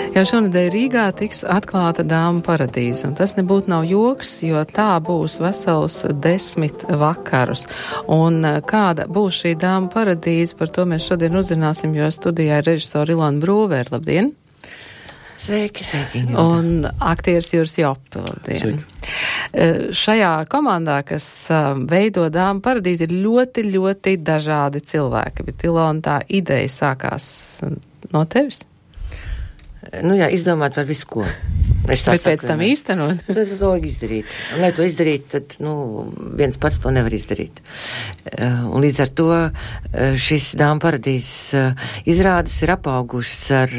Jau šonedēļ Rīgā tiks atklāta Dāmu paradīze, un tas nebūtu nav joks, jo tā būs vesels 10 vakarus. Un kāda būs šī Dāmu paradīze, par to mēs šodien uzzināsim, jo studijā ir režisora Ilona Brūvere. Labdien! Sveiki, sveiki. Un aktieris Juris Jope. Labdien! Šajā komandā, kas veido Dāmu paradīzi, ir ļoti, ļoti dažādi cilvēki, bet Ilona, tā ideja sākās no tevis? Nu jā, izdomāt var visu ko. Bet pēc tam īstenot? Tad to izdarīt. Un, lai to izdarītu, tad, viens pats to nevar izdarīt. Un līdz ar to šis Dāmu paradīzes izrādes ir apaugušas ar...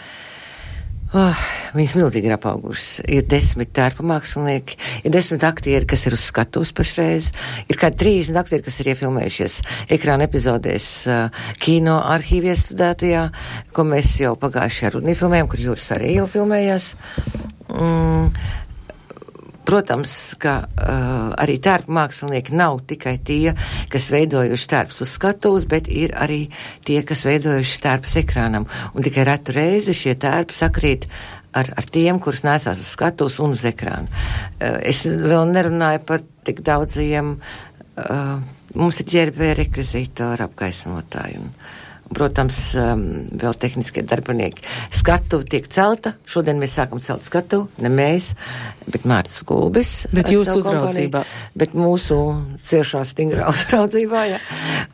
viņas milzīgi ir apaugušas. Ir 10 tērpa mākslinieki, ir 10 aktieri, kas ir uz skatuves pašreiz, ir kādi 30 aktieri, kas ir iefilmējušies ekrāna epizodēs kino arhīvi iestudētajā, ko mēs jau pagājušajā rudenī filmējām, kur Juris arī jau filmējās. Protams, ka arī tērpa mākslinieki nav tikai tie, kas veidojuši tērpus uz skatuves, bet ir arī tie, kas veidojuši tērpus ekrānam. Un tikai retu reizi šie tērpi sakrīt ar tiem, kurus nesās uz skatuves un uz ekrāna. Es vēl nerunāju par tik daudziem, mums ir ģērbēji, rekvizītori, apgaismotāji un protams, vēl tehniskie darbinieki. Skatuve tiek celta. Šodien mēs sākam celt skatuvi, ne mēs, bet Mārcis Gulbis. Bet jūsu uzraudzībā. Bet mūsu ciešā stingrā uzraudzībā, jā.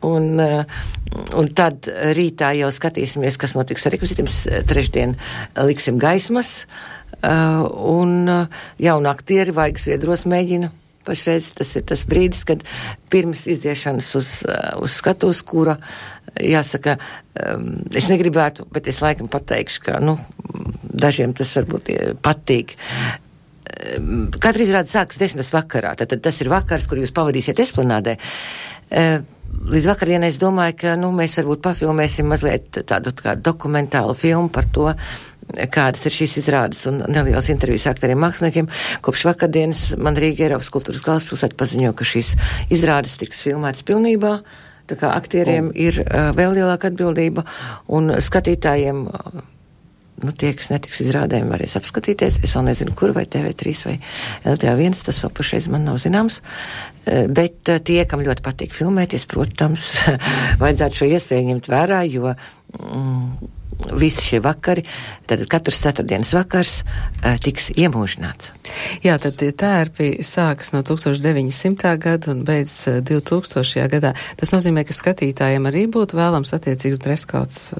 Un tad rītā jau skatīsimies, kas notiks ar rekvizītiem. Trešdien liksim gaismas. Un jauni aktieri vaigas viedros mēģina. Pašreiz tas ir tas brīdis, kad pirms iziešanas uz skatuves, kura, jāsaka, es negribētu, bet es laikam pateikšu, ka, dažiem tas varbūt patīk. Katra izrāde sākas 10 vakarā, tad tas ir vakars, kur jūs pavadīsiet esplanādē. Līdz vakardienai es domāju, ka, mēs varbūt pafilmēsim mazliet tādu kā dokumentālu filmu par to, kādas ir šīs izrādes un nelielas intervijas aktoriem māksliniekiem. Kopš vakardienas man Rīga Eiropas kultūras galvaspilsēta paziņo, ka šīs izrādes tiks filmētas pilnībā, tā kā aktieriem ir vēl lielāka atbildība un skatītājiem, tie, kas netiks izrādēm, varēs apskatīties. Es vēl nezinu, kur, vai TV3 vai LTA1, tas vēl pašreiz man nav zināms. Bet tie, kam ļoti patīk filmēties, protams, vajadzētu šo iespēju ņemt vērā, jo visi šie vakari, tad katrs ceturtdienas vakars tiks iemūžināts. Jā, tad tie tērpi sākas no 1900. Gada un beidz 2000. Gadā. Tas nozīmē, ka skatītājiem arī būtu vēlams attiecīgs dreskauts.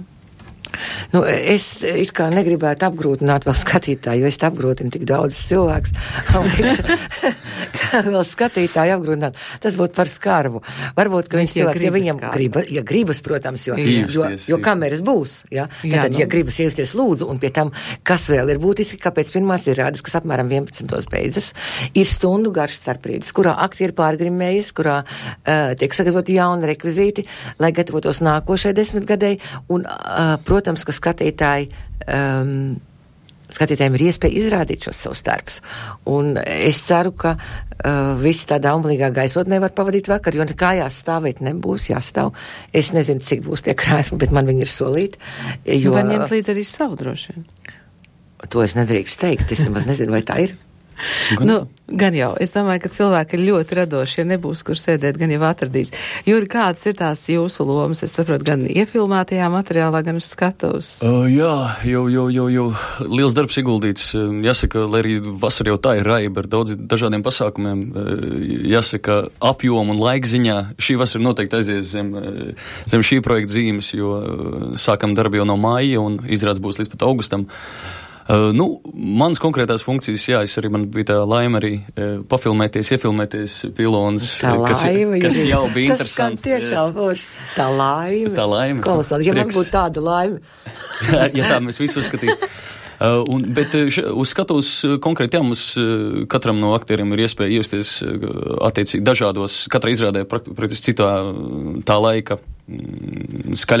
Es it kā negribētu apgrūtināt vēl skatītāju, jo es apgrūtinu tik daudz cilvēkus. Kā vēl skatītāju apgrūtināt, tas būtu par skarbu. Varbūt, ka viņš cilvēks, ja viņam gribas, protams, jo kameras būs, ja? Tad, ja gribas iejusties, lūdzu, un pie tam, kas vēl ir būtiski, kāpēc pirmās izrādes, kas apmēram 11. beidzas, ir stundu garš starprīdis, kurā aktieri pārgrimējas, kurā tiek sagatavoti jauni rekvizīti, lai gatavotos nākošai 10 gadēji, un, protams, ka skatītājiem ir iespēja izrādīt šos savus darbus. Un es ceru, ka visi tādā umblīgā gaisotnē var pavadīt vakar, jo kājās stāvēt nebūs, jāstāv. Es nezinu, cik būs tie krēsli, bet man viņi ir solīti. Var ņemt līdz arī savu droši vien. To es nedrīkst teikt, es nemaz nezinu, vai tā ir. Gan jau. Es domāju, ka cilvēki ir ļoti radoši, ja nebūs, kur sēdēt, gan jau atradīs. Juri, kādas ir tās jūsu lomas? Es saprotu, gan iefilmētajā materiālā, gan uz skatuves. Jā, jau liels darbs ieguldīts. Jāsaka, lai arī vasara jau tā ir raiba ar daudz dažādiem pasākumiem. Jāsaka, apjomu un laika ziņā šī vasara noteikti aizies zem šī projekta zīmes, jo sākam darbu jau no māja un izrādes būs līdz pat augustam. Mans konkrētās funkcijas, es arī man bija tā laime arī iefilmēties pilonas, kas jau bija interesanti. Tas skan tiešām forši. Tā laime. Kolosāli. Ja man būtu tāda laime. Ja tā mēs visu uzskatītu. Bet uz skatuves konkrēti, mums katram no aktieriem ir iespēja iejusties attiecīgi dažādos, katra izrādē praktiski citā tā laika skaļā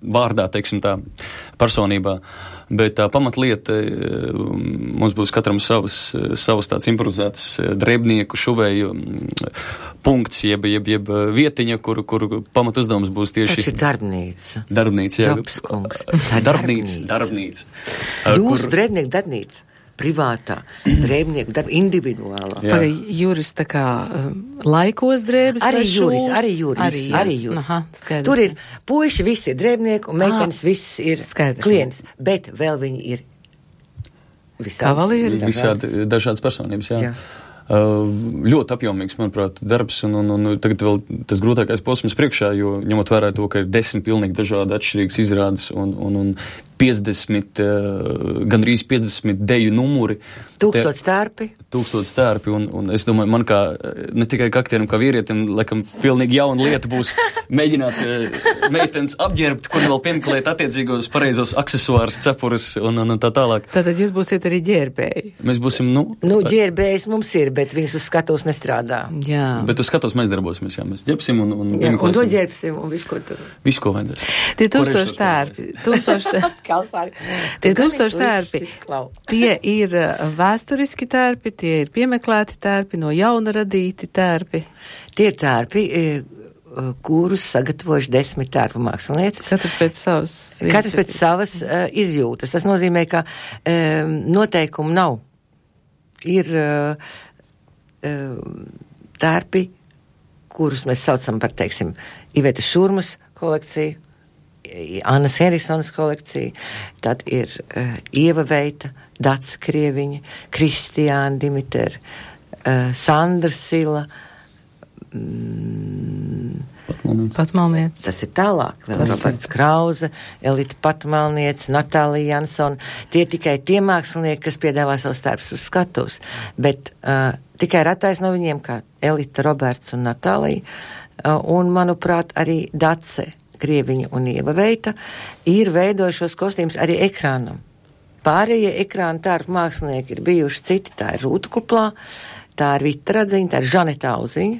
vārdā, teiksim tā, personībā. Bet tā pamatlieta mums būs katram savas tāds improvizēts drēbnieku šuvēju punkts, jeb vietiņa, kur pamat uzdevums būs tieši... Tas ir darbnīca. Darbnīca, jā. Jopskungs. Darbnīca. Jūsu drēbnieku darbnīca. Privātā, drēbnieku darba, individuālā. Vai Juris tā kā laikos drēbes arī vai šūs? Arī Juris. Aha, skaidrs. Tur ir puiši, visi ir drēbnieki, un meitenes viss ir klients. Bet vēl viņi ir Kavalieri? Visādi dažādas personības, jā. Ļoti apjomīgs, manuprāt, darbs, un tagad vēl tas grūtākais posms priekšā, jo ņemot vērā to, ka ir 10 pilnīgi dažādi atšķirīgas izrādes un 50, gandrīz 50 deju numuri. 1000 stērpi. 1000 stērpi, un es domāju, man kā, ne tikai kā aktierim, kā vīrietim, laikam pilnīgi jauna lieta būs mēģināt meitenes apģērbt, kur vēl piemeklēt attiecīgos pareizos aksesuārus, cepurus un tā tālāk. Tātad jūs būsiet arī ģērbēji? Mēs būsim, ģērbējs mums ir, bet viņus uz skatuves nestrādā. Jā. Bet uz skatuves mēs darbosimies, jā, mēs ģērbsim un un to ģērbsim un visu, ko tur. Visu, ko vajadzēs. Tie 1000 stērpi. Tie 1000 tērpi, tie ir vēsturiski tērpi, tie ir piemeklēti tērpi, no jauna radīti tērpi. Tie ir tērpi, kurus sagatavojuši 10 tērpu mākslinieces. Katrs pēc savas izjūtas. Tas nozīmē, ka noteikumu nav. Ir tērpi, kurus mēs saucam par, teiksim, Ivetas Šurmas kolekciju, Annas Herisonas kolekcija, tad ir Ieva Veita, Daca Krieviņa, Kristiāna Dimiter, Sandra Sila, Patmalniece. Tas ir tālāk, vēl Roberts Krauze, Elita Patmalniece, Natālija Jansona. Tie tikai tie mākslinieki, kas piedāvā savus tērpus uz skatuves, bet tikai ratais no viņiem, kā Elita, Roberts un Natālija, un, manuprāt, arī Dace Krieviņa un Ieva Veita ir veidojušos kostīmus arī ekrānam. Pārējie ekrāna tērpu mākslinieki ir bijuši citi. Tā ir Rūta Kuplā, tā ir Vita Radziņa, tā ir Žaneta Auziņa.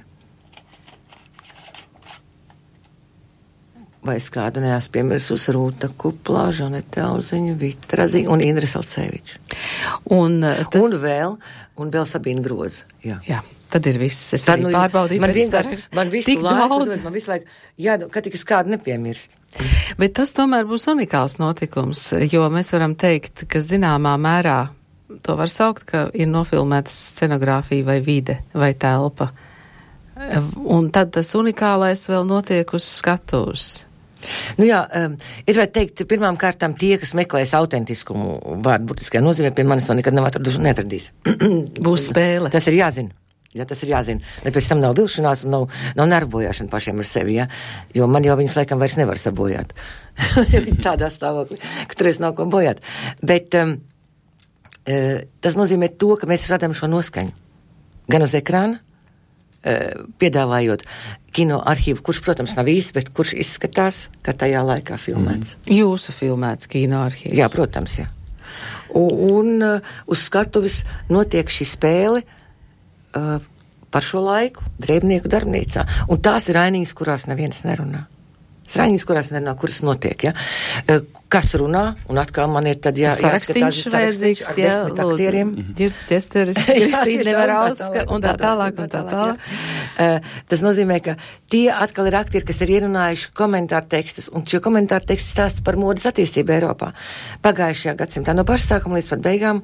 Vai es kādu neesmu piemirsus? Rūta Kuplā, Žaneta Auziņa, Vita Radziņa un Indra Salceviča. Un vēl Sabīna Groza. Jā. Tad ir viss. Es arī pārbaudīju. Man visu laiku, jā, ka tikai kādu nepiemirst. Bet tas tomēr būs unikāls notikums, jo mēs varam teikt, ka zināmā mērā to var saukt, ka ir nofilmēta scenogrāfija vai vide vai telpa. Un tad tas unikālais vēl notiek uz skatuves. Ir vai teikt, pirmām kārtām tie, kas meklēs autentiskumu vārdu burtiskajā nozīmē, pie manis to nekad nav atraduši un netradīs. Būs spēle. Tas ir jāzina. Jā, tas ir jāzina. Lai pēc tam nav vilšanās un nav nervbojāšana pašiem ar sevi, jā. Jo man jau viņus laikam vairs nevar sabojāt. Tādā stāvoklī, ka tur es nav ko bojāt. Bet tas nozīmē to, ka mēs radām šo noskaņu. Gan uz ekrāna, piedāvājot kino arhīvu, kurš, protams, nav īsts, bet kurš izskatās, ka tajā laikā filmēts. Jūsu filmēts kino arhīvs. Jā, protams, jā. Un uz skatuves notiek šī spēle par šo laiku drēbnieku darbnīcā. Un tās ir ainiņas, kurās nevienas nerunā. Sraņas, kurās nerunā, kuras notiek, ja? Kas runā, un atkal man ir tad jāskatās vajadzīgs, jā, lūdzu, Ģirds Jesteris, Kristīna Nevarauska, un tā tālāk. Tas nozīmē, ka tie atkal ir aktieri, kas ir ierunājuši komentāru tekstus, un šie komentāru teksti stāsta par modas attīstību Eiropā. Pagājušajā gadsimtā, no paša sākuma līdz pat beigām,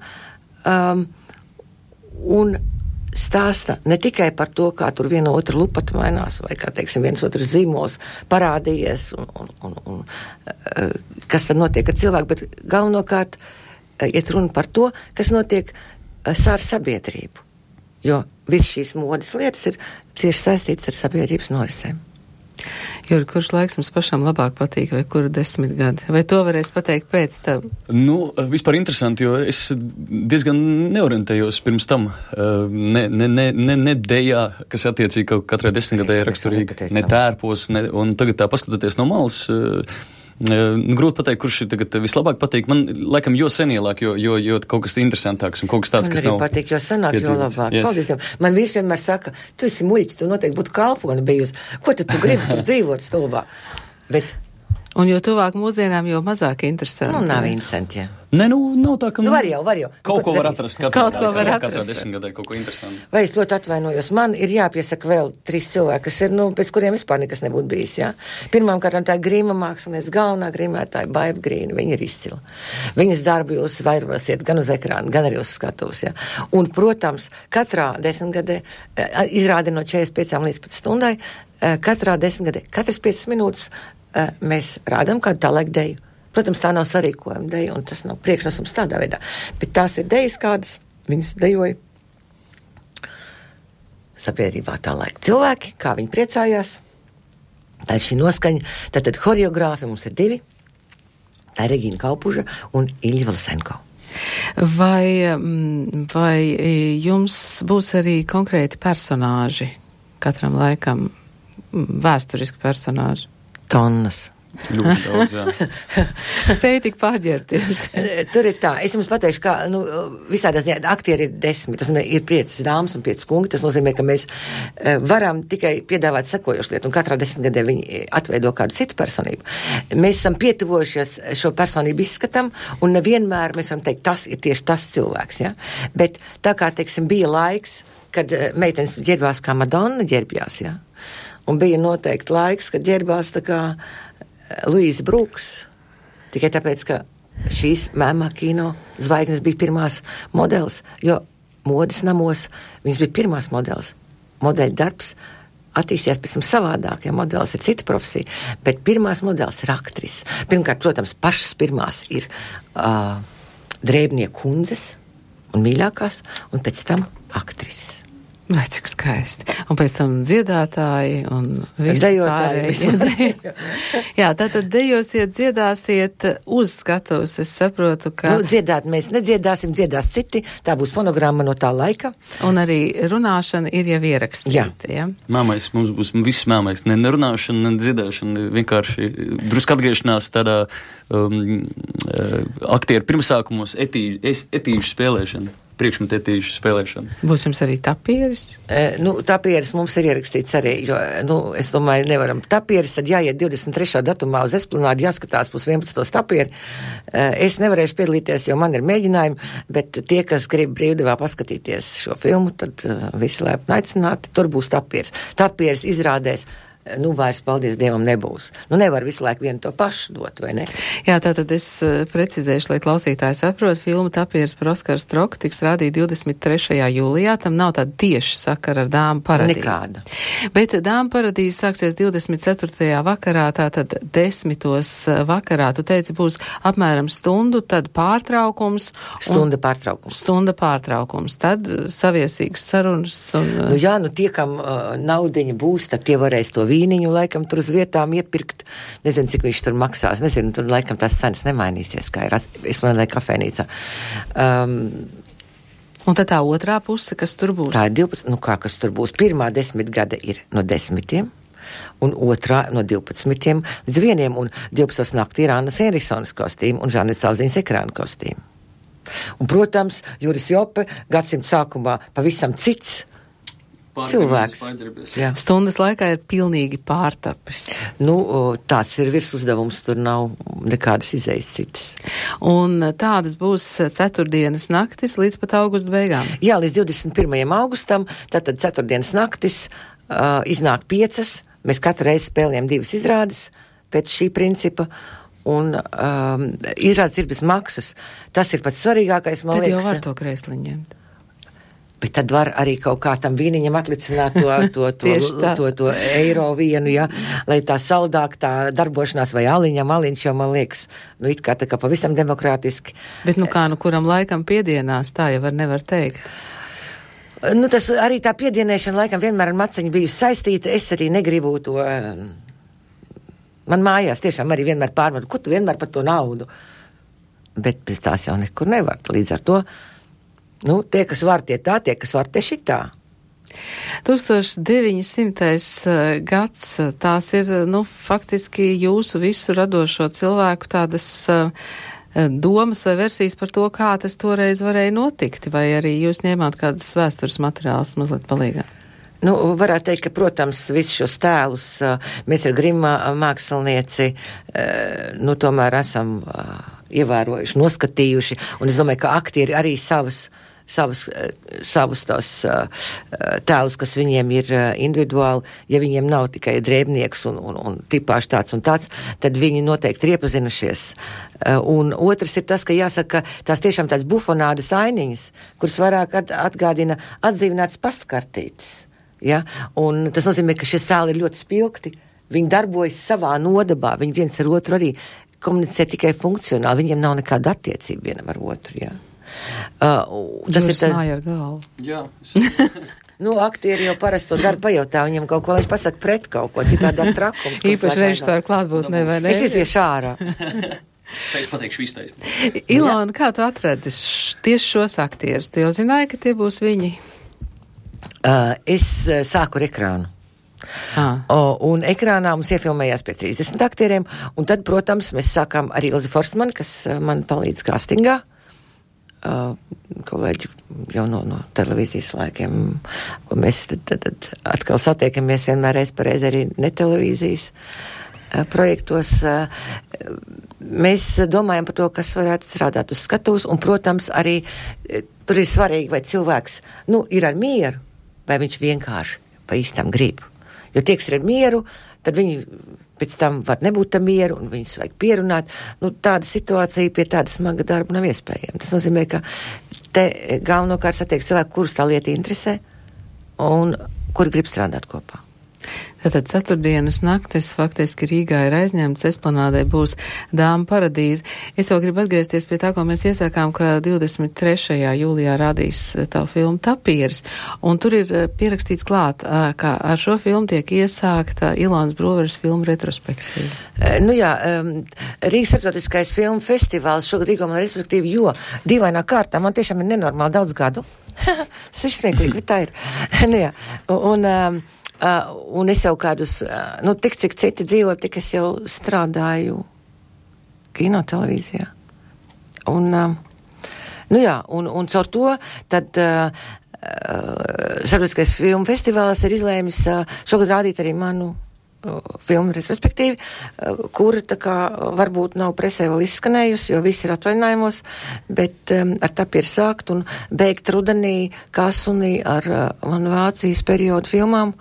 un stāsta ne tikai par to, kā tur viena otra lupata mainās, vai kā, teiksim, viens otrs zīmols parādījies, un kas tad notiek ar cilvēku, bet galvenokārt iet runa par to, kas notiek ar sabiedrību. Jo viss šīs modas lietas ir cieši saistītas ar sabiedrības norisēm. Juri, kurš laiks mums pašam labāk patīk, vai kuru 10 gadi? Vai to varēs pateikt pēc tam? Vispār interesanti, jo es diezgan neorientējos pirms tam. Ne dejā, kas attiecīgi katrai 10 gadē ir raksturīgi, ne tērpos, un tagad tā paskatoties no malas, grūti pateikt, kurš ir tagad vislabāk patīk. Man, laikam, jo senielāk, jo kaut kas interesantāks un kaut kas tāds, kas nav. Man arī patīk, jo senāk, jo labāk. Yes. Paldies Dievam. Man vīrs vienmēr saka, tu esi muļķis, tu noteikti būtu kalpone bijusi. Ko tad tu gribi tur dzīvot stulbā? Bet Un jo tuvāk mūsdienām, jo mazāk interesanti. Nu, nav interesanti, jā. Nē, nav tā, ka... Nu, var jau. Kaut ko var atrast. Katrā 10 gadē kaut ko interesanti. Vai es ļoti atvainojos? Man ir jāpiesaka vēl 3 cilvēki, kas ir, pēc kuriem vispār nekas nebūtu bijis, jā. Pirmām kārtām tā grīma mākslinieca, galvenā grīmētāja Baiba Grīna, viņa ir izcila. Viņas darbu jūs vairosiet gan uz ekrāna, gan arī uz skatuves, jā. Un, protams, katrā 10 gadē, izrādi no 45 līdz pat stundai, katrā 10 gadē, katras 5 minūtes mēs rādām kādu tā laika deju. Protams, tā nav sarīkojuma deja, un tas nav priekšnesums tādā veidā. Bet tās ir dejas, kādas viņas dejoja sabiedrībā tā laika cilvēki, kā viņi priecājās. Tā ir šī noskaņa. Tātad horeogrāfi mums ir 2. Tā ir Regīna Kaupuža un Ilja Vlasenko. Vai jums būs arī konkrēti personāži katram laikam, vēsturiski personāži? Tonnas. Ļoti daudz, jā. Spēj tik pārģērties. Tur ir tā, es jums pateikšu, kā, visādā ziņā aktieri ir 10, tas ir 5 dāmas un 5 kungi, tas nozīmē, ka mēs varam tikai piedāvāt sekojošu lietu, un katrā 10 gadē viņi atveido kādu citu personību. Mēs esam pietuvojušies šo personību izskatam, un nevienmēr mēs varam teikt, tas ir tieši tas cilvēks, ja? Bet tā kā, teiksim, bija laiks, kad meitenes ģērbās kā Madonna ģērbjās, ja? Un bija noteikti laiks, kad ģērbās tā kā Luīza Brūks, tikai tāpēc, ka šīs mēmā kino zvaigznes bija pirmās modelis, jo modes namos viņas bija pirmās modelis. Modeļa darbs attīstījās pēc tam savādāk, ja modelis ir cita profesija, bet pirmās modelis ir aktris. Pirmkārt, protams, pašas pirmās ir drēbnieku kundzes un mīļākās, un pēc tam aktris. Vai cik skaisti. Un pēc tam dziedātāji un visi pārējie. Jā, tātad dejosiet, dziedāsiet uz skatuves. Es saprotu, ka... dziedāt mēs nedziedāsim, dziedās citi. Tā būs fonogramma no tā laika. Un arī runāšana ir jau ierakstīta, ja? Māmais, mums būs viss māmais. Ne runāšana, ne dziedāšana. Vienkārši drusku atgriešanās tādā aktieru pirmsākumos etīžu spēlēšana. Priekšmetetīšu spēlēšanu. Būs jums arī tapieris? Tapieris mums ir ierakstīts arī, jo, es domāju, nevaram tapieris, tad jāiet 23. datumā uz Esplanādi, jāskatās pus 11. tapieri. Es nevarēšu piedalīties, jo man ir mēģinājumi, bet tie, kas grib brīvdevā paskatīties šo filmu, tad visi laipni aicināti, tur būs tapieris. Tapieris izrādēs. Vairs, paldies Dievam, nebūs. Nevar visu laiku vienu to pašu dot, vai ne? Jā, tātad es precizēšu, lai klausītāji saprot, filma Tapieris par Oskaru Stroku tiks rādīta 23. jūlijā, tam nav tāda tieši sakara ar Dāmu paradīzi. Nekāda. Bet Dāmu paradīze sāksies 24. vakarā, tātad 10. vakarā, tu teici, būs apmēram stundu, tad pārtraukums. Stunda pārtraukums. Tad saviesīgas sarunas. Un, tie, kam naudiņa būs, tad tie varēs to vīniņu laikam tur uz vietām iepirkt. Nezinu, cik viņš tur maksās. Nezinu, tur laikam tās cenas nemainīsies, kā ir Esplanādē kafejnīcā. Un tad tā otrā puse, kas tur būs? Tā ir 12, kas tur būs. Pirmā 10 gada ir no 10, un otrā no 12 līdz 1, un 12 naktī ir Annas Henriksonas kostīma un Žanetas Alziņas ekrāna kostīma. Un, protams, Juris Jope gadsimta sākumā pavisam cits cilvēks. Stundas laikā ir pilnīgi pārtapis. Tāds ir virsuzdevums, tur nav nekādas izejas citas. Un tādas būs ceturtdienas naktis līdz pat augusta beigām. Jā, līdz 21. augustam, tātad ceturtdienas naktis iznāk 5, mēs katru reizi spēlējam 2 izrādes pēc šī principa. Un izrādes ir bez maksas. Tas ir pats svarīgākais, man liekas. Tad jau var to krēsliņu ņemt. Bet tad var arī kaut kā tam vīniņam atlicināt to eiro vienu, ja, lai tā saldāk tā darbošanās vai aliņš, jo man liekas, it kā tā kā pavisam demokrātiski. Bet kuram laikam piedienās, tā jau nevar teikt. Tas arī tā piedienēšana laikam vienmēr ar maceņu bijusi saistīta, es arī negribu to, man mājās tiešām arī vienmēr pārmatu, ko tu vienmēr par to naudu, bet bez tās jau nekur nevar, līdz ar to. Tie, kas var, tie tā, tie, kas var, tie šitā. 1900. gads, tās ir, faktiski jūsu visu radošo cilvēku tādas domas vai versijas par to, kā tas toreiz varēja notikt, vai arī jūs ņēmāt kādas vēstures materiālus mazliet palīgā? Nu, varētu teikt, ka, protams, visus šos tēlus mēs ar Grima mākslinieci, nu, tomēr esam ievērojuši, noskatījuši, un es domāju, ka aktieri arī savus tos tēlus, kas viņiem ir individuāli, ja viņiem nav tikai drēbnieks un tipāši tāds un tāds, tad viņi noteikti ir iepazinušies. Un otrs ir tas, ka jāsaka, tās tiešām tāds bufonādas ainiņas, kuras vairāk atgādina atdzīvinātas pastkartītes. Ja? Un tas nozīmē, ka šie tēli ir ļoti spilgti, viņi darbojas savā nodabā, viņi viens ar otru arī komunicē tikai funkcionāli, viņiem nav nekāda attiecība vienam ar otru, jā. Tas ir māja ar galvu. Jā. Nu, aktieri jau parasti to dara pajautā, viņam kaut ko, viņš pasaka pret kaut ko, citādi ar trakums. Īpaši režisoru klātbūtnē, vai ne? Es iziešu ārā. Es pateikšu iztaisni. Ilona, kā tu atradi tieši šos aktierus? Tu jau zināji, ka tie būs viņi? Es sāku ar ekrānu. Un ekrānā mums iefilmējās pie 30 aktieriem, un tad, protams, mēs sākām ar Ilzi Forstmani, kas man palīdz castingā. Kolēģi jau no televīzijas laikiem, ko mēs tad atkal satiekamies vienmēr reiz par reizi arī netelevīzijas projektos. Mēs domājam par to, kas varētu strādāt uz skatuves, un, protams, arī tur ir svarīgi, vai cilvēks, ir ar mieru, vai viņš vienkārši pa īstam grib. Jo tie, kas ir ar mieru, tad viņi pēc tam var nebūt ar mieru, un viņus vajag pierunāt. Tāda situācija pie tāda smaga darba nav iespējama. Tas nozīmē, ka te galvenokārt satiek cilvēku, kurus tā lieta interesē, un kuri grib strādāt kopā. Tātad ceturtdienas naktis faktiski Rīgā ir aizņemts, Esplanādē būs Dāmu paradīze. Es vēl gribu atgriezties pie tā, ko mēs iesākām, ka 23. jūlijā rādīs tavu filmu Tapieris, un tur ir pierakstīts klāt, ka ar šo filmu tiek iesākta Ilonas Broveres filmu retrospekcija. Rīgas starptautiskais filmu festivāls šogad Rīgā man respektīvi, jo dīvainā kārtā man tiešām ir nenormāli daudz gadu. Tas ir smieklīgi, bet tā ir. Un es jau kādus, tik cik citi dzīvo, tik es jau strādāju kino televīzijā. Un caur to tad Starptautiskais filmu festivāls ir izlēmis šogad rādīt arī manu filmu retrospektīvi, kura tā kā varbūt nav presē vēl izskanējusi, jo visi ir atvaļinājumos, bet ar Tapieru sākt un beigt rudenī Kasunī ar manu Vācijas periodu filmām.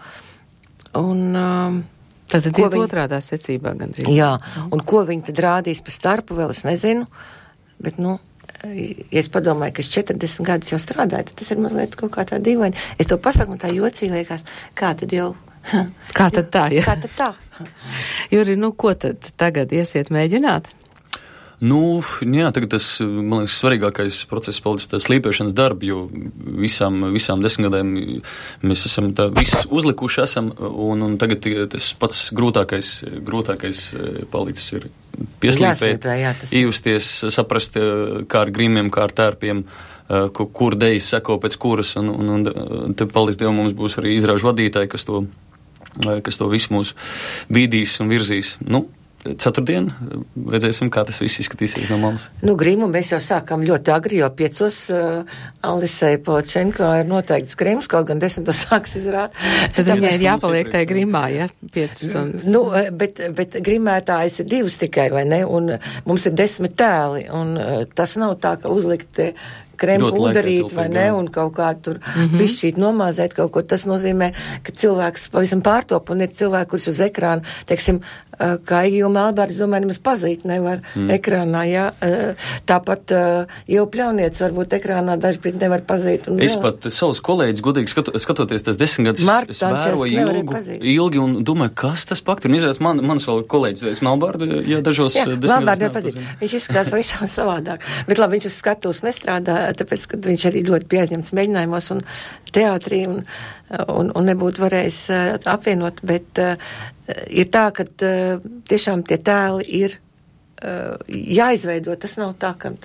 Tad iet otrādā secībā gandrīz. Jā, un ko viņi tad rādīs pa starpu, vēl es nezinu, bet, ja es padomāju, ka es 40 gadus jau strādāju, tad tas ir mazliet kaut kā tā dīvaini. Es to pasaku, man tā jocīgi liekas, kā tad jau... Kā tad tā, ja? Kā tad tā? Juri, ko tad tagad iesiet mēģināt? Jā, tagad tas, man liekas, svarīgākais process palicis tā slīpēšanas darbi, jo visām 10 gadiem mēs esam tā visu uzlikuši un tagad tas pats grūtākais palicis ir pieslīpēt, ījusties, saprast, kā ar grimiem, kā ar tērpiem, kur dejas seko pēc kuras, un te paldies Dievam mums būs arī izrāžu vadītāji, kas to visu mūs bīdīs un virzīs. Ceturtdien redzēsim, kā tas viss izskatīsies no malas. Grimu mēs jau sākām ļoti agri, jo 5. Alisei Polačenko ir noteikts grims, kaut gan 10. sāks izrāt. Tad viņai ir jāpaliek tajā grimā, ja? 5 stundas. Bet grimētājs ir 2 tikai, vai ne? Un mums ir 10 tēli, un tas nav tā, ka uzlikt kremu pūdarīt, vai ne, un kaut kā tur bišķīt nomāzēt kaut ko. Tas nozīmē, ka cilvēks pavisam pārtop, un ir cilvēki, kurus uz ekrāna, teiksim, kā Igiju Melbārds, domāju, nemaz pazīt nevar ekrānā, jā. Tāpat jau Pļaunietis varbūt ekrānā dažbrīd nevar pazīt. Es pat savus kolēģis, godīgi skatoties tas 10 gadus, es vēroju ilgi un domāju, kas tas pakt ir. Un izrādās mans vēl kolēģis Melbārdu, ja dažos 10 gadus Melbārdu pazīt. Viņš izskatās pavisam savādāk. Bet labi, viņš uz skatuves nestrādā, tāpēc, ka viņš arī ļoti pieaizņemts mēģinājumos un teātrī un nebūtu varējis apvienot, bet ir tā, ka tiešām tie tēli ir jāizveido. Tas nav tā, ka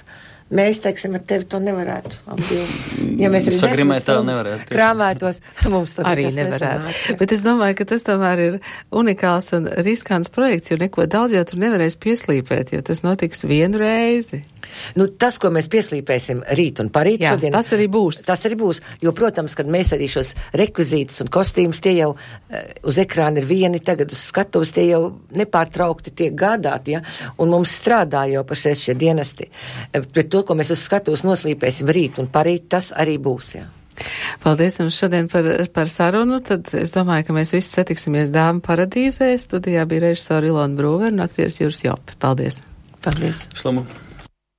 mēs, teiksim, ar tevi to nevarētu apdīvot. Ja mēs arī sagrimēt tā nevarētu. Krāmētos, mums to arī nevarētu. Bet es domāju, ka tas tomēr ir unikāls un riskants projekts, jo neko daudz jau tur nevarēs pieslīpēt, jo tas notiks vienu reizi. Nu, tas, ko mēs pieslīpēsim rīt un parīt Jā, šodien. tas arī būs. Tas arī būs, jo, protams, kad mēs arī šos rekvizītus un kostīmus, tie jau uz ekrāna ir vieni, tagad uz skatuves tie jau nepārtraukti tiek gādāti, ja, un mums strādā jau pašreiz šie dienesti. Bet to, ko mēs uz skatuves noslīpēsim rīt un parīt, tas arī būs, jā. Paldies jums šodien par sarunu, tad es domāju, ka mēs visi satiksimies Dāmu paradīzē. Studijā bija režisora Ilona Brūvera un aktieris Juris Jope. Paldies. Paldies. Slamu.